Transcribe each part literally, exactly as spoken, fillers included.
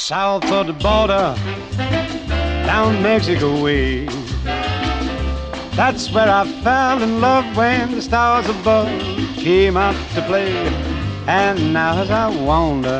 south of the border, down Mexico way. That's where I fell in love when the stars above came out to play. And now as I wander...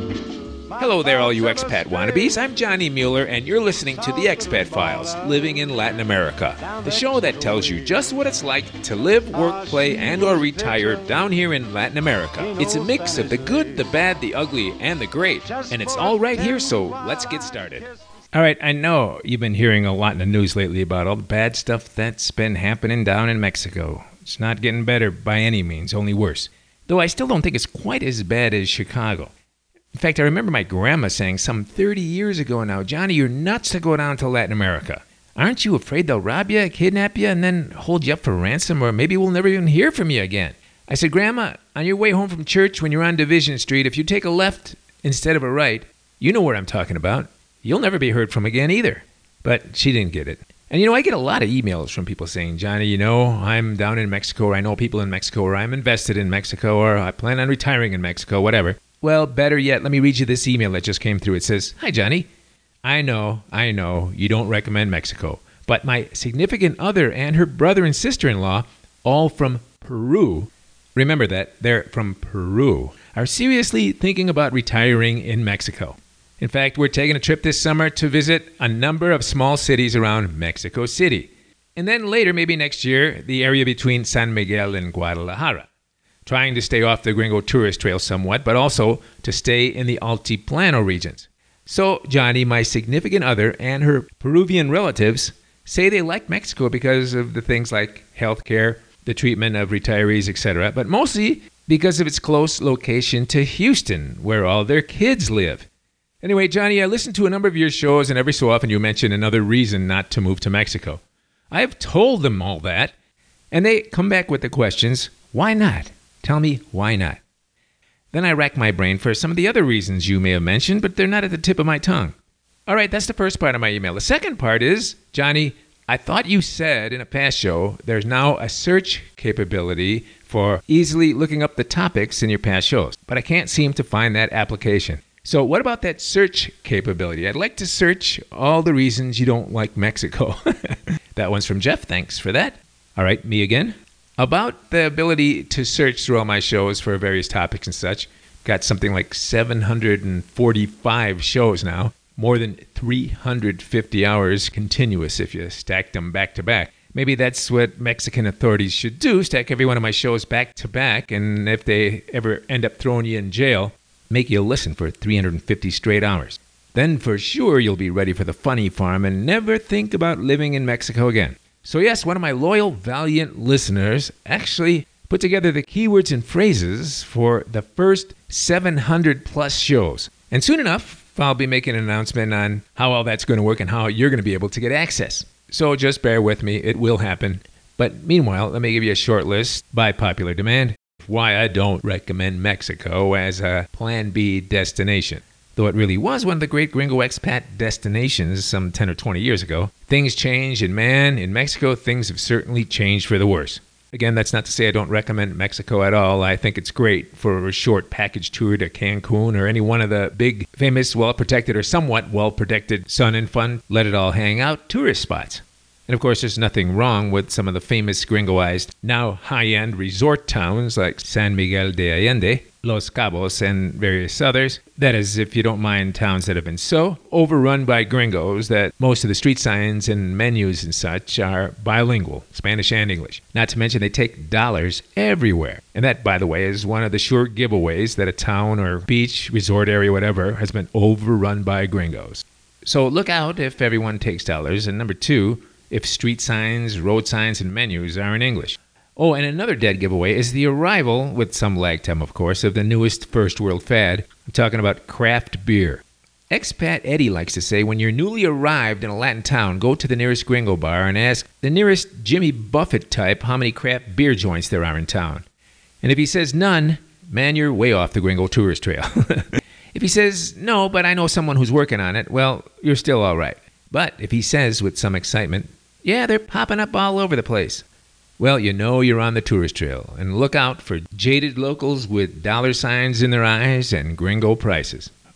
Hello there, all you expat wannabes. I'm Johnny Mueller, and you're listening to The Expat Files, Living in Latin America, the show that tells you just what it's like to live, work, play, and or retire down here in Latin America. It's a mix of the good, the bad, the ugly, and the great, and it's all right here, so let's get started. All right, I know you've been hearing a lot in the news lately about all the bad stuff that's been happening down in Mexico. It's not getting better by any means, only worse. Though I still don't think it's quite as bad as Chicago. In fact, I remember my grandma saying some thirty years ago now, Johnny, you're nuts to go down to Latin America. Aren't you afraid they'll rob you, kidnap you, and then hold you up for ransom, or maybe we'll never even hear from you again? I said, Grandma, on your way home from church when you're on Division Street, if you take a left instead of a right, you know what I'm talking about. You'll never be heard from again either. But she didn't get it. And you know, I get a lot of emails from people saying, Johnny, you know, I'm down in Mexico, or I know people in Mexico, or I'm invested in Mexico, or I plan on retiring in Mexico, whatever. Well, better yet, let me read you this email that just came through. It says, Hi, Johnny. I know, I know, you don't recommend Mexico, but my significant other and her brother and sister-in-law, all from Peru, remember that, they're from Peru, are seriously thinking about retiring in Mexico. In fact, we're taking a trip this summer to visit a number of small cities around Mexico City. And then later, maybe next year, the area between San Miguel and Guadalajara. Trying to stay off the Gringo tourist trail somewhat, but also to stay in the Altiplano regions. So, Johnny, my significant other and her Peruvian relatives say they like Mexico because of the things like healthcare, the treatment of retirees, et cetera, but mostly because of its close location to Houston, where all their kids live. Anyway, Johnny, I listened to a number of your shows, and every so often you mention another reason not to move to Mexico. I've told them all that, and they come back with the questions, why not? Tell me, why not? Then I rack my brain for some of the other reasons you may have mentioned, but they're not at the tip of my tongue. All right, that's the first part of my email. The second part is, Johnny, I thought you said in a past show there's now a search capability for easily looking up the topics in your past shows, but I can't seem to find that application. So what about that search capability? I'd like to search all the reasons you don't like Mexico. That one's from Jeff. Thanks for that. All right, me again. About the ability to search through all my shows for various topics and such. Got something like seven hundred forty-five shows now. More than three hundred fifty hours continuous if you stacked them back to back. Maybe that's what Mexican authorities should do, stack every one of my shows back to back, and if they ever end up throwing you in jail, make you listen for three hundred fifty straight hours. Then for sure you'll be ready for the funny farm and never think about living in Mexico again. So yes, one of my loyal, valiant listeners actually put together the keywords and phrases for the first seven hundred plus shows. And soon enough, I'll be making an announcement on how all that's going to work and how you're going to be able to get access. So just bear with me, it will happen. But meanwhile, let me give you a short list by popular demand why I don't recommend Mexico as a Plan B destination. Though it really was one of the great gringo expat destinations some ten or twenty years ago. Things change, and man, in Mexico, things have certainly changed for the worse. Again, that's not to say I don't recommend Mexico at all. I think it's great for a short package tour to Cancun or any one of the big, famous, well-protected or somewhat well-protected sun and fun, let it all hang out tourist spots. And of course, there's nothing wrong with some of the famous gringoized, now high-end resort towns like San Miguel de Allende, Los Cabos, and various others. That is, if you don't mind towns that have been so overrun by gringos that most of the street signs and menus and such are bilingual, Spanish and English. Not to mention they take dollars everywhere. And that, by the way, is one of the sure giveaways that a town or beach, resort area, whatever, has been overrun by gringos. So look out if everyone takes dollars. And number two, if street signs, road signs, and menus are in English. Oh, and another dead giveaway is the arrival, with some lag time of course, of the newest first world fad. I'm talking about craft beer. Expat Eddie likes to say when you're newly arrived in a Latin town, go to the nearest gringo bar and ask the nearest Jimmy Buffett type how many craft beer joints there are in town. And if he says none, man, you're way off the gringo tourist trail. If he says no, but I know someone who's working on it, well, you're still all right. But if he says with some excitement, yeah, they're popping up all over the place, well, you know you're on the tourist trail, and look out for jaded locals with dollar signs in their eyes and gringo prices.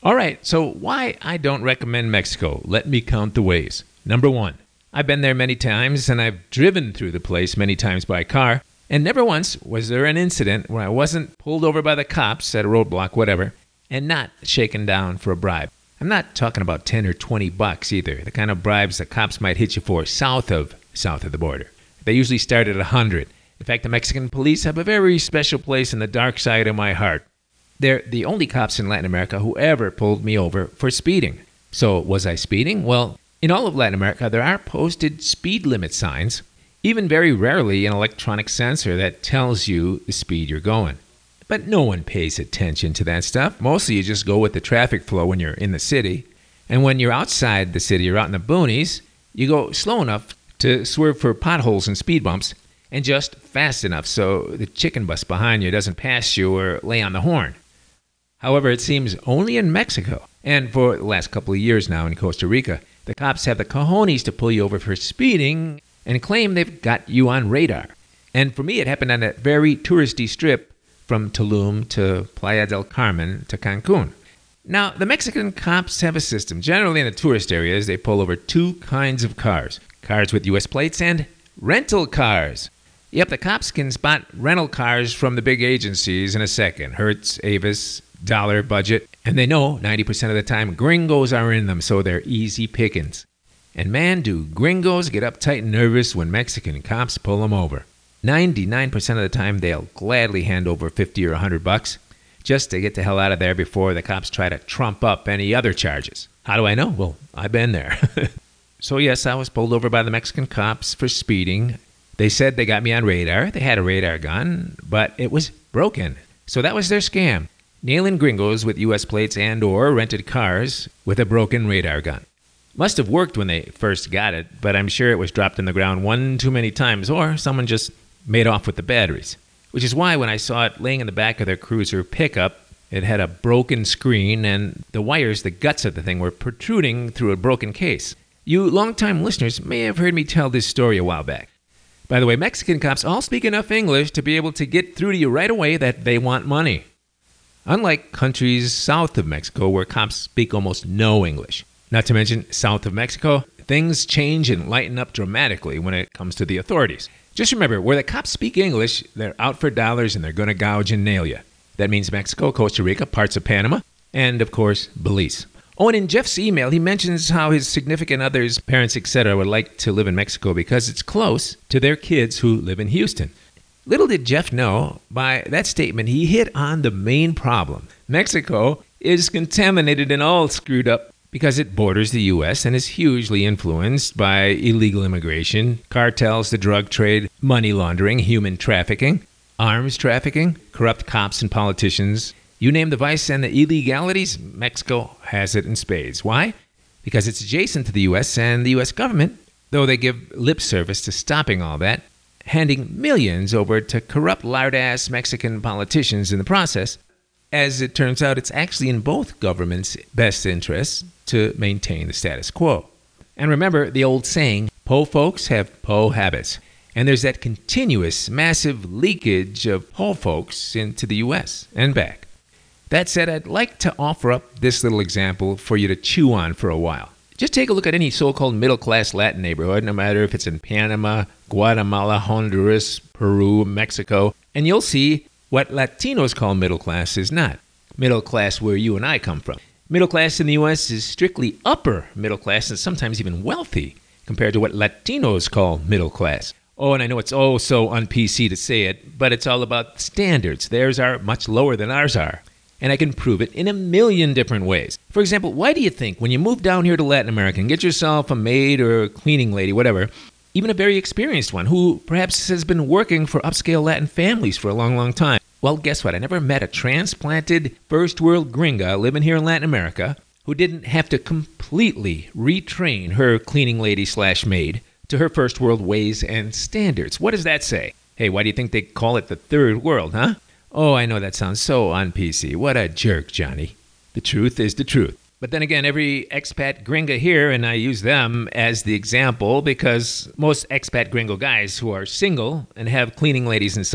All right, so why I don't recommend Mexico? Let me count the ways. Number one, I've been there many times, and I've driven through the place many times by car, and never once was there an incident where I wasn't pulled over by the cops at a roadblock, whatever, and not shaken down for a bribe. I'm not talking about ten or twenty bucks either, the kind of bribes the cops might hit you for south of south of the border. They usually start at one hundred. In fact, the Mexican police have a very special place in the dark side of my heart. They're the only cops in Latin America who ever pulled me over for speeding. So, was I speeding? Well, in all of Latin America, there are posted speed limit signs, even very rarely an electronic sensor that tells you the speed you're going. But no one pays attention to that stuff. Mostly you just go with the traffic flow when you're in the city. And when you're outside the city, you're out in the boonies, you go slow enough to swerve for potholes and speed bumps, and just fast enough so the chicken bus behind you doesn't pass you or lay on the horn. However, it seems only in Mexico, and for the last couple of years now in Costa Rica, the cops have the cojones to pull you over for speeding and claim they've got you on radar. And for me, it happened on that very touristy strip from Tulum to Playa del Carmen to Cancun. Now, the Mexican cops have a system. Generally in the tourist areas, they pull over two kinds of cars. Cars with U S plates and rental cars. Yep, the cops can spot rental cars from the big agencies in a second. Hertz, Avis, Dollar, Budget. And they know ninety percent of the time gringos are in them, so they're easy pickings. And man, do gringos get uptight and nervous when Mexican cops pull them over. ninety-nine percent of the time, they'll gladly hand over fifty or one hundred bucks just to get the hell out of there before the cops try to trump up any other charges. How do I know? Well, I've been there. So yes, I was pulled over by the Mexican cops for speeding. They said they got me on radar. They had a radar gun, but it was broken. So that was their scam. Nailing gringos with U S plates and or rented cars with a broken radar gun. Must have worked when they first got it, but I'm sure it was dropped in the ground one too many times, or someone just made off with the batteries. Which is why when I saw it laying in the back of their cruiser pickup, it had a broken screen and the wires, the guts of the thing, were protruding through a broken case. You longtime listeners may have heard me tell this story a while back. By the way, Mexican cops all speak enough English to be able to get through to you right away that they want money. Unlike countries south of Mexico where cops speak almost no English. Not to mention, south of Mexico, things change and lighten up dramatically when it comes to the authorities. Just remember, where the cops speak English, they're out for dollars and they're going to gouge and nail you. That means Mexico, Costa Rica, parts of Panama, and of course, Belize. Oh, and in Jeff's email, he mentions how his significant others, parents, et cetera would like to live in Mexico because it's close to their kids who live in Houston. Little did Jeff know, by that statement, he hit on the main problem. Mexico is contaminated and all screwed up because it borders the U S and is hugely influenced by illegal immigration, cartels, the drug trade, money laundering, human trafficking, arms trafficking, corrupt cops and politicians. You name the vice and the illegalities, Mexico has it in spades. Why? Because it's adjacent to the U S, and the U S government, though they give lip service to stopping all that, handing millions over to corrupt lard-ass Mexican politicians in the process. As it turns out, it's actually in both governments' best interests to maintain the status quo. And remember the old saying, po folks have po habits. And there's that continuous, massive leakage of po folks into the U S and back. That said, I'd like to offer up this little example for you to chew on for a while. Just take a look at any so-called middle-class Latin neighborhood, no matter if it's in Panama, Guatemala, Honduras, Peru, Mexico, and you'll see what Latinos call middle class is not. Middle class where you and I come from. Middle class in the U S is strictly upper middle class and sometimes even wealthy compared to what Latinos call middle class. Oh, and I know it's oh so un-P C to say it, but it's all about standards. Theirs are much lower than ours are. And I can prove it in a million different ways. For example, why do you think when you move down here to Latin America and get yourself a maid or a cleaning lady, whatever, even a very experienced one who perhaps has been working for upscale Latin families for a long, long time? Well, guess what? I never met a transplanted first world gringa living here in Latin America who didn't have to completely retrain her cleaning lady slash maid to her first world ways and standards. What does that say? Hey, why do you think they call it the third world, huh? Oh, I know that sounds so un-P C. What a jerk, Johnny. The truth is the truth. But then again, every expat gringa here, and I use them as the example because most expat gringo guys who are single and have cleaning ladies and such,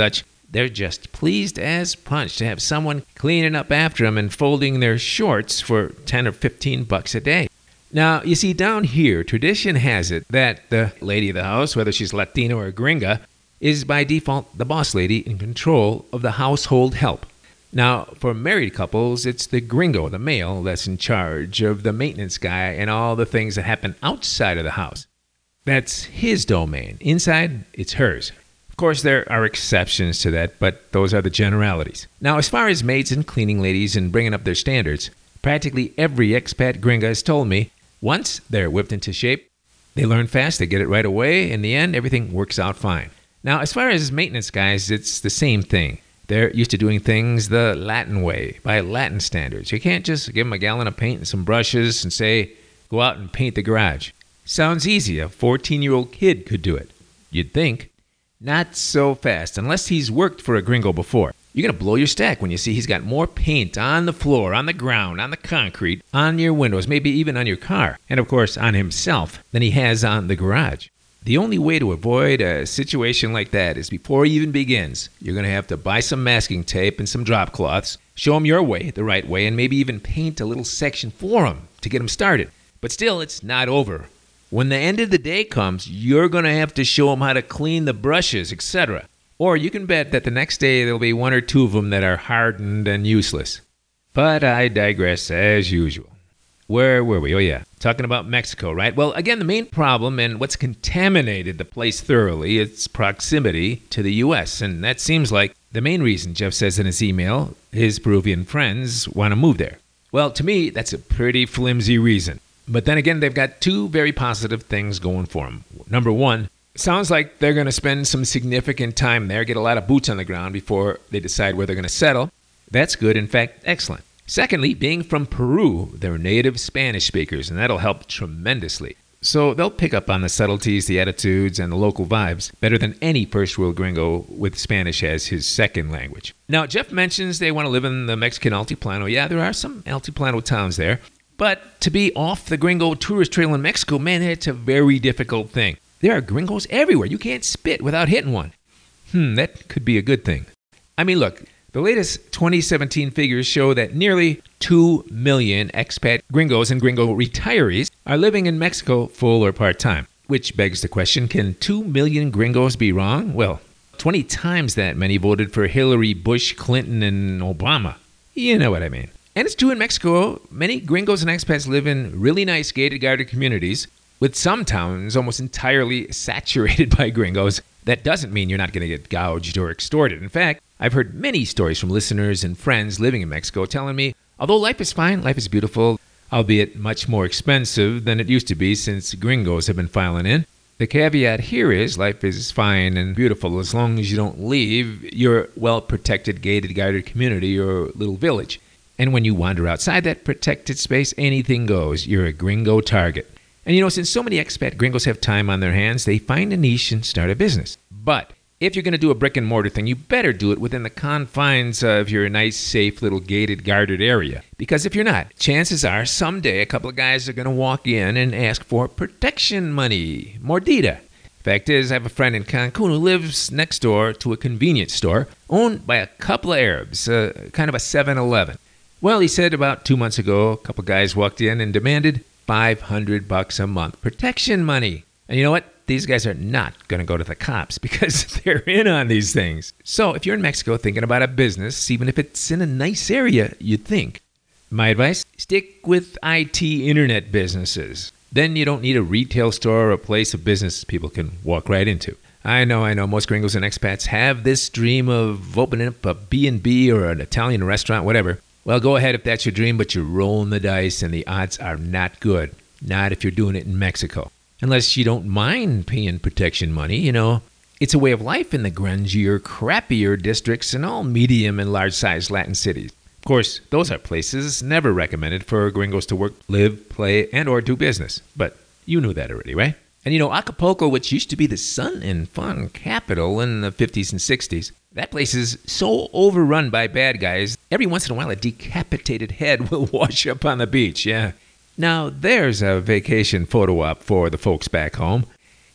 They're just pleased as punch to have someone cleaning up after them and folding their shorts for ten or fifteen bucks a day. Now, you see, down here, tradition has it that the lady of the house, whether she's Latina or gringa, is by default the boss lady in control of the household help. Now, for married couples, it's the gringo, the male, that's in charge of the maintenance guy and all the things that happen outside of the house. That's his domain. Inside, it's hers. Of course, there are exceptions to that, but those are the generalities. Now, as far as maids and cleaning ladies and bringing up their standards, practically every expat gringa has told me once they're whipped into shape, they learn fast, they get it right away. In the end, everything works out fine. Now, as far as maintenance guys, it's the same thing. They're used to doing things the Latin way, by Latin standards. You can't just give them a gallon of paint and some brushes and say, go out and paint the garage. Sounds easy. A fourteen-year-old kid could do it. You'd think. Not so fast, unless he's worked for a gringo before. You're going to blow your stack when you see he's got more paint on the floor, on the ground, on the concrete, on your windows, maybe even on your car, and of course on himself, than he has on the garage. The only way to avoid a situation like that is before he even begins, you're going to have to buy some masking tape and some drop cloths, show him your way, the right way, and maybe even paint a little section for him to get him started. But still, it's not over. When the end of the day comes, you're going to have to show him how to clean the brushes, et cetera. Or you can bet that the next day there'll be one or two of them that are hardened and useless. But I digress as usual. Where were we? Oh, yeah. Talking about Mexico, right? Well, again, the main problem and what's contaminated the place thoroughly is proximity to the U S. And that seems like the main reason, Jeff says in his email, his Peruvian friends want to move there. Well, to me, that's a pretty flimsy reason. But then again, they've got two very positive things going for them. Number one, sounds like they're going to spend some significant time there, get a lot of boots on the ground before they decide where they're going to settle. That's good. In fact, excellent. Secondly, being from Peru, they're native Spanish speakers, and that'll help tremendously. So they'll pick up on the subtleties, the attitudes, and the local vibes better than any first-world gringo with Spanish as his second language. Now, Jeff mentions they want to live in the Mexican Altiplano. Yeah, there are some Altiplano towns there. But to be off the gringo tourist trail in Mexico, man, it's a very difficult thing. There are gringos everywhere. You can't spit without hitting one. Hmm, that could be a good thing. I mean, look, the latest twenty seventeen figures show that nearly two million expat gringos and gringo retirees are living in Mexico full or part-time. Which begs the question, can two million gringos be wrong? Well, twenty times that many voted for Hillary, Bush, Clinton, and Obama. You know what I mean. And it's true in Mexico. Many gringos and expats live in really nice gated guarded communities, with some towns almost entirely saturated by gringos. That doesn't mean you're not going to get gouged or extorted. In fact, I've heard many stories from listeners and friends living in Mexico telling me, although life is fine, life is beautiful, albeit much more expensive than it used to be since gringos have been filing in. The caveat here is life is fine and beautiful as long as you don't leave your well-protected, gated, guarded community or little village. And when you wander outside that protected space, anything goes. You're a gringo target. And you know, since so many expat gringos have time on their hands, they find a niche and start a business. But if you're going to do a brick and mortar thing, you better do it within the confines of your nice, safe, little gated, guarded area. Because if you're not, chances are someday a couple of guys are going to walk in and ask for protection money. Mordida. Fact is, I have a friend in Cancun who lives next door to a convenience store owned by a couple of Arabs, uh, kind of a seven eleven. Well, he said about two months ago, a couple of guys walked in and demanded five hundred bucks a month protection money. And you know what? These guys are not going to go to the cops because they're in on these things. So if you're in Mexico thinking about a business, even if it's in a nice area, you'd think. My advice, stick with I T internet businesses. Then you don't need a retail store or a place of business people can walk right into. I know, I know, most gringos and expats have this dream of opening up a B and B or an Italian restaurant, whatever. Well, go ahead if that's your dream, but you're rolling the dice and the odds are not good. Not if you're doing it in Mexico. Unless you don't mind paying protection money, you know. It's a way of life in the grungier, crappier districts in all medium and large-sized Latin cities. Of course, those are places never recommended for gringos to work, live, play, and or do business. But you knew that already, right? And you know, Acapulco, which used to be the sun and fun capital in the fifties and sixties, that place is so overrun by bad guys, every once in a while a decapitated head will wash up on the beach, yeah. Now, there's a vacation photo op for the folks back home.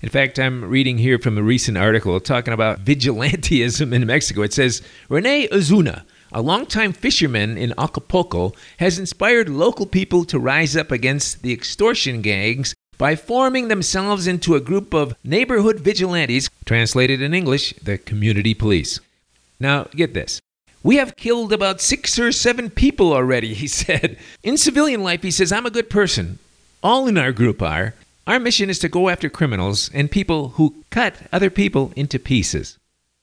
In fact, I'm reading here from a recent article talking about vigilantism in Mexico. It says, Rene Ozuna, a longtime fisherman in Acapulco, has inspired local people to rise up against the extortion gangs by forming themselves into a group of neighborhood vigilantes, translated in English, the community police. Now, get this. We have killed about six or seven people already, he said. In civilian life, he says, I'm a good person. All in our group are. Our mission is to go after criminals and people who cut other people into pieces.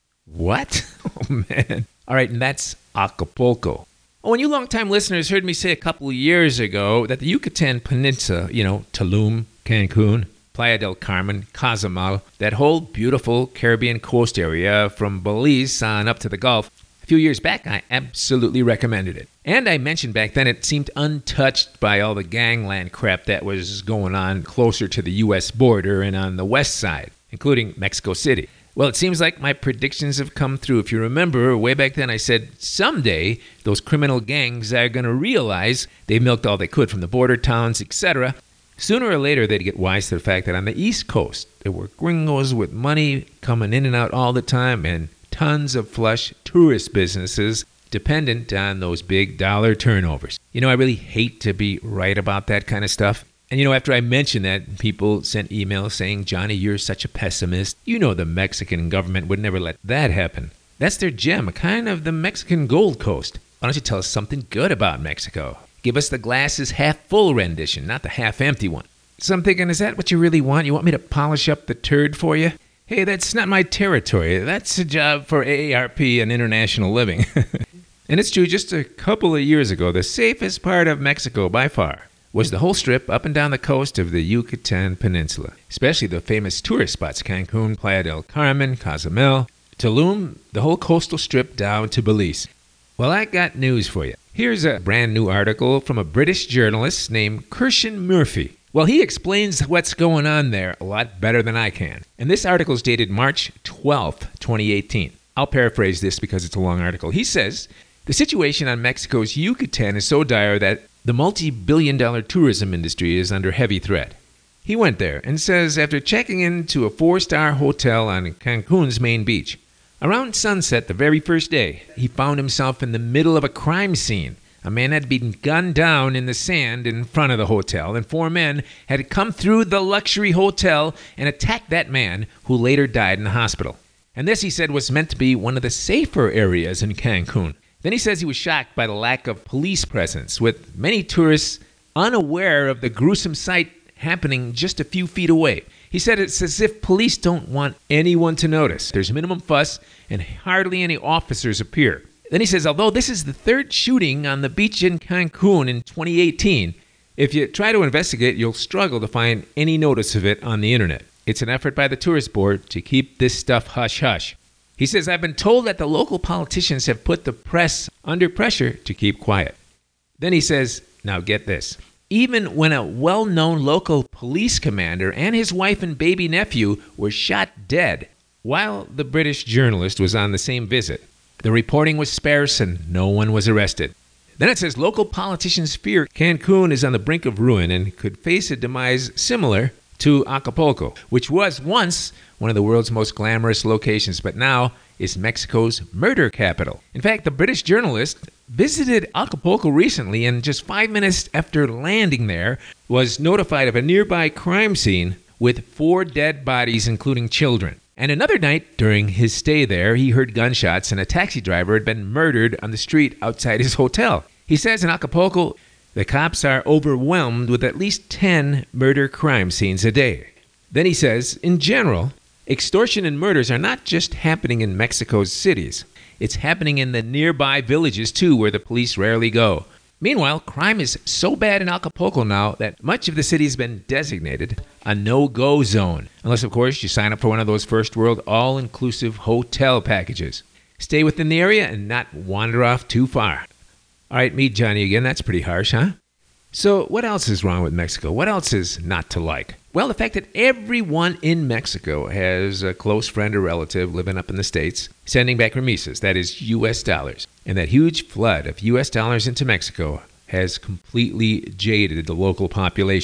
What? Oh, man. All right, and that's Acapulco. Oh, and you longtime listeners heard me say a couple of years ago that the Yucatan Peninsula, you know, Tulum, Cancun, Playa del Carmen, Cozumel, that whole beautiful Caribbean coast area from Belize on up to the Gulf, a few years back, I absolutely recommended it. And I mentioned back then it seemed untouched by all the gangland crap that was going on closer to the U S border and on the west side, including Mexico City. Well, it seems like my predictions have come through. If you remember, way back then I said someday those criminal gangs are going to realize they milked all they could from the border towns, et cetera. Sooner or later, they'd get wise to the fact that on the East Coast, there were gringos with money coming in and out all the time and tons of flush tourist businesses dependent on those big dollar turnovers. You know, I really hate to be right about that kind of stuff. And you know, after I mentioned that, people sent emails saying, Johnny, you're such a pessimist. You know the Mexican government would never let that happen. That's their gem, kind of the Mexican Gold Coast. Why don't you tell us something good about Mexico? Give us the glasses half full rendition, not the half empty one. So I'm thinking, is that what you really want? You want me to polish up the turd for you? Hey, that's not my territory. That's a job for A A R P and International Living. And it's true, just a couple of years ago, the safest part of Mexico by far was the whole strip up and down the coast of the Yucatan Peninsula, especially the famous tourist spots, Cancun, Playa del Carmen, Cozumel, Tulum, the whole coastal strip down to Belize. Well, I got news for you. Here's a brand new article from a British journalist named Kirshen Murphy. Well, he explains what's going on there a lot better than I can. And this article is dated March twelfth, twenty eighteen. I'll paraphrase this because it's a long article. He says, the situation on Mexico's Yucatan is so dire that the multi-billion dollar tourism industry is under heavy threat. He went there and says after checking into a four-star hotel on Cancun's main beach, around sunset the very first day, he found himself in the middle of a crime scene. A man had been gunned down in the sand in front of the hotel, and four men had come through the luxury hotel and attacked that man, who later died in the hospital. And this, he said, was meant to be one of the safer areas in Cancun. Then he says he was shocked by the lack of police presence, with many tourists unaware of the gruesome sight happening just a few feet away. He said it's as if police don't want anyone to notice. There's minimum fuss, and hardly any officers appear. Then he says, although this is the third shooting on the beach in Cancun in twenty eighteen, if you try to investigate, you'll struggle to find any notice of it on the internet. It's an effort by the tourist board to keep this stuff hush-hush. He says, I've been told that the local politicians have put the press under pressure to keep quiet. Then he says, now get this. Even when a well-known local police commander and his wife and baby nephew were shot dead while the British journalist was on the same visit, the reporting was sparse and no one was arrested. Then it says local politicians fear Cancun is on the brink of ruin and could face a demise similar to Acapulco, which was once one of the world's most glamorous locations, but now is Mexico's murder capital. In fact, the British journalist visited Acapulco recently, and just five minutes after landing there, was notified of a nearby crime scene with four dead bodies, including children. And another night during his stay there, he heard gunshots and a taxi driver had been murdered on the street outside his hotel. He says in Acapulco, the cops are overwhelmed with at least ten murder crime scenes a day. Then he says, in general, extortion and murders are not just happening in Mexico's cities. It's happening in the nearby villages, too, where the police rarely go. Meanwhile, crime is so bad in Acapulco now that much of the city has been designated a no-go zone. Unless, of course, you sign up for one of those first-world all-inclusive hotel packages. Stay within the area and not wander off too far. All right, meet Johnny again. That's pretty harsh, huh? So what else is wrong with Mexico? What else is not to like? Well, the fact that everyone in Mexico has a close friend or relative living up in the States sending back remesas, that is U S dollars. And that huge flood of U S dollars into Mexico has completely jaded the local population.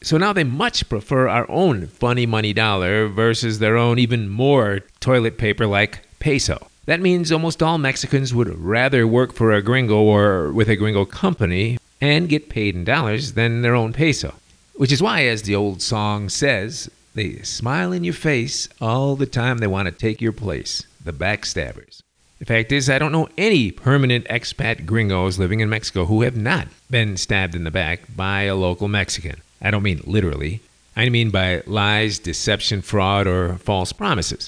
So now they much prefer our own funny money dollar versus their own even more toilet paper-like peso. That means almost all Mexicans would rather work for a gringo or with a gringo company and get paid in dollars than their own peso. Which is why, as the old song says, they smile in your face all the time they want to take your place, the backstabbers. The fact is, I don't know any permanent expat gringos living in Mexico who have not been stabbed in the back by a local Mexican. I don't mean literally. I mean by lies, deception, fraud, or false promises.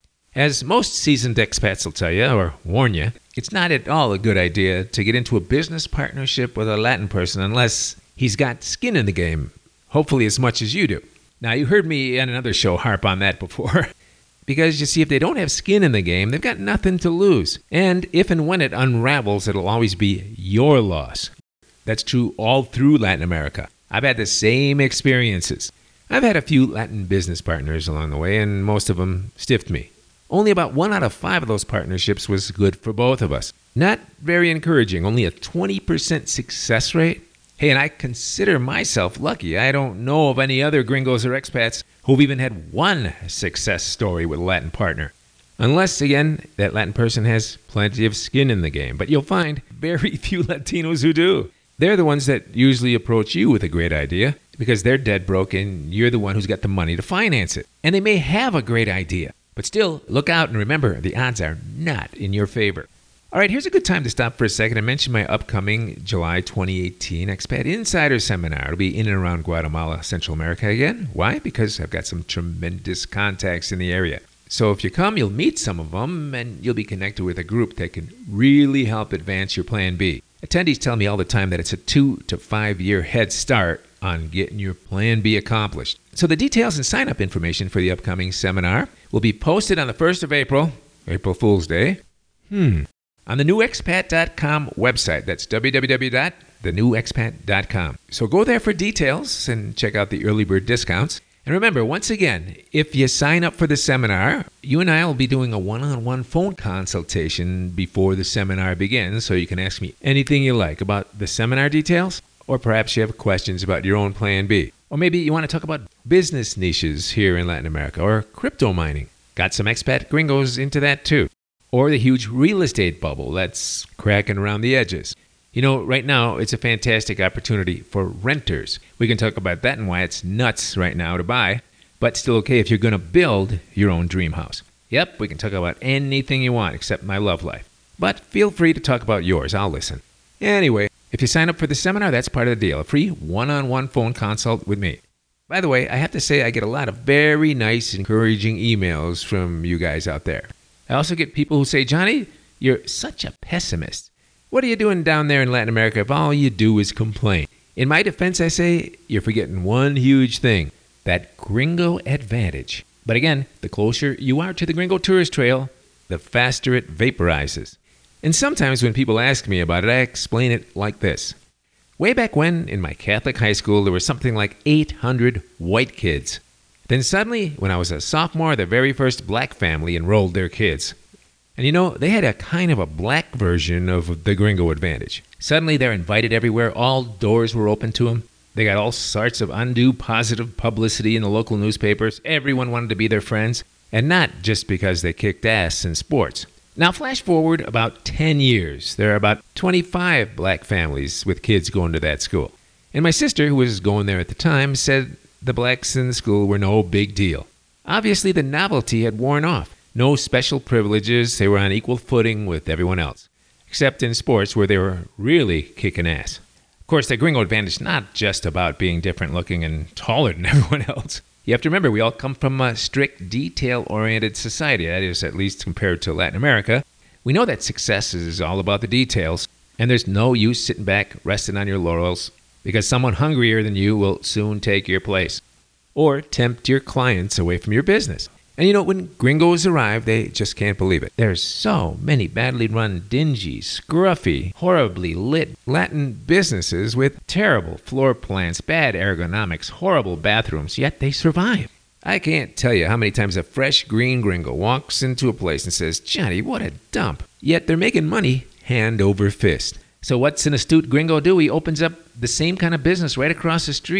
As most seasoned expats will tell you, or warn you, it's not at all a good idea to get into a business partnership with a Latin person unless he's got skin in the game, hopefully as much as you do. Now, you heard me on another show harp on that before. Because, you see, if they don't have skin in the game, they've got nothing to lose. And if and when it unravels, it'll always be your loss. That's true all through Latin America. I've had the same experiences. I've had a few Latin business partners along the way, and most of them stiffed me. Only about one out of five of those partnerships was good for both of us. Not very encouraging, only a twenty percent success rate. Hey, and I consider myself lucky. I don't know of any other gringos or expats who've even had one success story with a Latin partner. Unless, again, that Latin person has plenty of skin in the game. But you'll find very few Latinos who do. They're the ones that usually approach you with a great idea because they're dead broke and you're the one who's got the money to finance it. And they may have a great idea, but still, look out and remember, the odds are not in your favor. All right, here's a good time to stop for a second and mention my upcoming July twenty eighteen Expat Insider Seminar. It'll be in and around Guatemala, Central America again. Why? Because I've got some tremendous contacts in the area. So if you come, you'll meet some of them, and you'll be connected with a group that can really help advance your Plan B. Attendees tell me all the time that it's a two to five year head start on getting your Plan B accomplished. So the details and sign-up information for the upcoming seminar will be posted on the first of April, April Fool's Day. Hmm. On the new expat dot com website. That's w w w dot the new expat dot com. So go there for details and check out the early bird discounts. And remember, once again, if you sign up for the seminar, you and I will be doing a one-on-one phone consultation before the seminar begins, so you can ask me anything you like about the seminar details, or perhaps you have questions about your own Plan B. Or maybe you want to talk about business niches here in Latin America, or crypto mining. Got some expat gringos into that too. Or the huge real estate bubble that's cracking around the edges. You know, right now, it's a fantastic opportunity for renters. We can talk about that and why it's nuts right now to buy, but still okay if you're going to build your own dream house. Yep, we can talk about anything you want except my love life. But feel free to talk about yours. I'll listen. Anyway, if you sign up for the seminar, that's part of the deal. A free one-on-one phone consult with me. By the way, I have to say I get a lot of very nice, encouraging emails from you guys out there. I also get people who say, Johnny, you're such a pessimist. What are you doing down there in Latin America if all you do is complain? In my defense, I say, you're forgetting one huge thing, that gringo advantage. But again, the closer you are to the Gringo Tourist Trail, the faster it vaporizes. And sometimes when people ask me about it, I explain it like this. Way back when, in my Catholic high school, there was something like eight hundred white kids. Then suddenly, when I was a sophomore, the very first black family enrolled their kids. And you know, they had a kind of a black version of the gringo advantage. Suddenly, they're invited everywhere. All doors were open to them. They got all sorts of undue positive publicity in the local newspapers. Everyone wanted to be their friends. And not just because they kicked ass in sports. Now, flash forward about ten years. There are about twenty-five black families with kids going to that school. And my sister, who was going there at the time, said the blacks in the school were no big deal. Obviously, the novelty had worn off. No special privileges. They were on equal footing with everyone else. Except in sports where they were really kicking ass. Of course, the gringo advantage is not just about being different looking and taller than everyone else. You have to remember, we all come from a strict, detail-oriented society. That is, at least compared to Latin America. We know that success is all about the details. And there's no use sitting back, resting on your laurels, because someone hungrier than you will soon take your place. Or tempt your clients away from your business. And you know, when gringos arrive, they just can't believe it. There's so many badly run, dingy, scruffy, horribly lit Latin businesses with terrible floor plans, bad ergonomics, horrible bathrooms, yet they survive. I can't tell you how many times a fresh green gringo walks into a place and says, Johnny, what a dump. Yet they're making money hand over fist. So what's an astute gringo do? He opens up the same kind of business right across the street.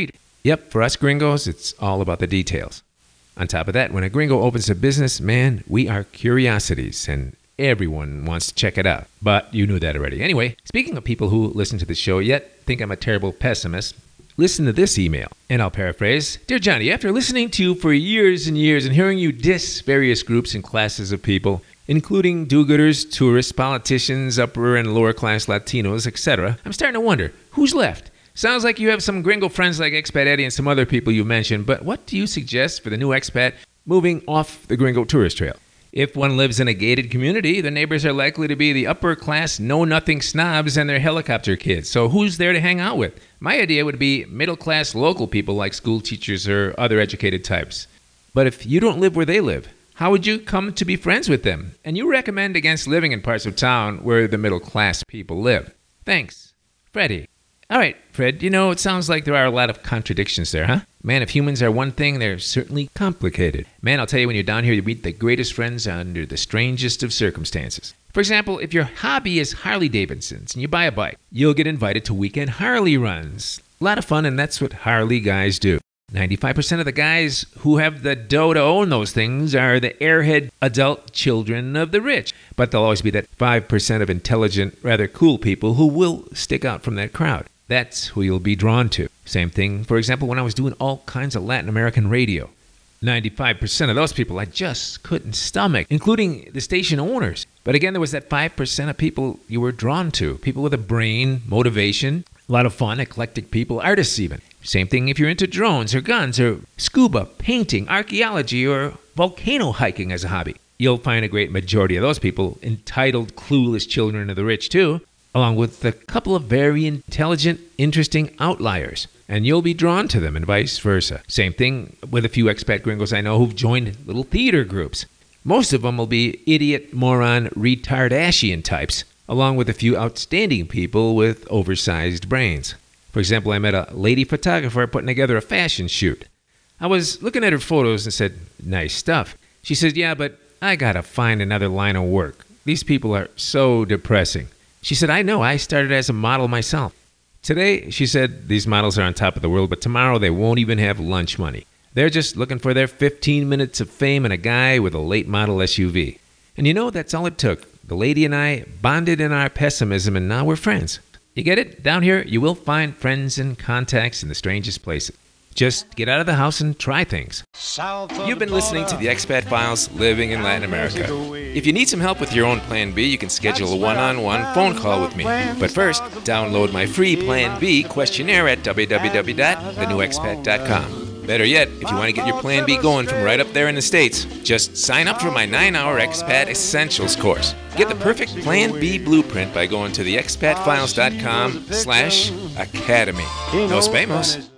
Yep, for us gringos, it's all about the details. On top of that, when a gringo opens a business, man, we are curiosities, and everyone wants to check it out. But you knew that already. Anyway, speaking of people who listen to the show yet think I'm a terrible pessimist, listen to this email, and I'll paraphrase. Dear Johnny, after listening to you for years and years and hearing you diss various groups and classes of people, including do-gooders, tourists, politicians, upper and lower class Latinos, et cetera, I'm starting to wonder, who's left? Sounds like you have some gringo friends like Expat Eddie and some other people you mentioned, but what do you suggest for the new expat moving off the gringo tourist trail? If one lives in a gated community, the neighbors are likely to be the upper-class, know-nothing snobs and their helicopter kids. So who's there to hang out with? My idea would be middle-class local people like school teachers or other educated types. But if you don't live where they live, how would you come to be friends with them? And you recommend against living in parts of town where the middle-class people live. Thanks. Freddie. All right, Fred, you know, it sounds like there are a lot of contradictions there, huh? Man, if humans are one thing, they're certainly complicated. Man, I'll tell you, when you're down here, you meet the greatest friends under the strangest of circumstances. For example, if your hobby is Harley Davidsons and you buy a bike, you'll get invited to weekend Harley runs. A lot of fun, and that's what Harley guys do. ninety-five percent of the guys who have the dough to own those things are the airhead adult children of the rich. But there'll always be that five percent of intelligent, rather cool people who will stick out from that crowd. That's who you'll be drawn to. Same thing, for example, when I was doing all kinds of Latin American radio. ninety-five percent of those people I just couldn't stomach, including the station owners. But again, there was that five percent of people you were drawn to. People with a brain, motivation, a lot of fun, eclectic people, artists even. Same thing if you're into drones or guns or scuba, painting, archaeology, or volcano hiking as a hobby. You'll find a great majority of those people entitled, clueless children of the rich too, along with a couple of very intelligent, interesting outliers. And you'll be drawn to them and vice versa. Same thing with a few expat gringos I know who've joined little theater groups. Most of them will be idiot, moron, retardashian types, along with a few outstanding people with oversized brains. For example, I met a lady photographer putting together a fashion shoot. I was looking at her photos and said, nice stuff. She said, yeah, but I gotta find another line of work. These people are so depressing. She said, I know, I started as a model myself. Today, she said, these models are on top of the world, but tomorrow they won't even have lunch money. They're just looking for their fifteen minutes of fame and a guy with a late model S U V. And you know, that's all it took. The lady and I bonded in our pessimism, and now we're friends. You get it? Down here, you will find friends and contacts in the strangest places. Just get out of the house and try things. You've been listening to the Expat Files, living in Latin America. If you need some help with your own Plan B, you can schedule a one-on-one phone call with me. But first, download my free Plan B questionnaire at w w w dot the new expat dot com. Better yet, if you want to get your Plan B going from right up there in the States, just sign up for my nine-hour Expat Essentials course. Get the perfect Plan B blueprint by going to the expat files dot com slash academy. Nos vemos.